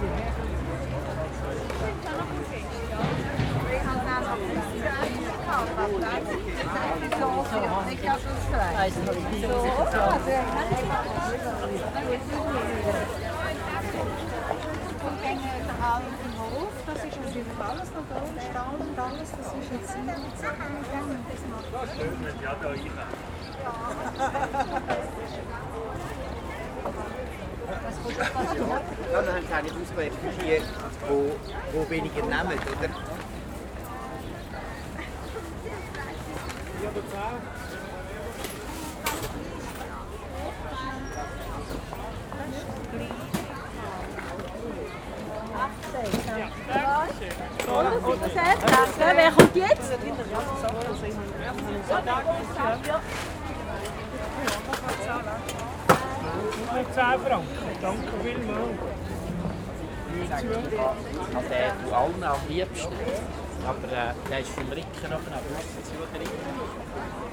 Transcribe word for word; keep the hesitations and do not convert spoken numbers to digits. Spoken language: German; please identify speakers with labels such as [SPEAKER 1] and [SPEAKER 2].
[SPEAKER 1] Das ist auf jeden Fall alles noch da, Stahl und alles, das ist jetzt nicht so gegangen. Das ist schön, wenn die auch da rein.
[SPEAKER 2] Ja, dann haben sie eigentlich ausgewählt für die, wo, wo weniger nehmen, oder?
[SPEAKER 1] Danke. Wer kommt jetzt?
[SPEAKER 3] zehn Franken. Danke vielmals.
[SPEAKER 2] Also der du allen am liebsten. Aber äh, der ist vom Ricken noch, aber das ist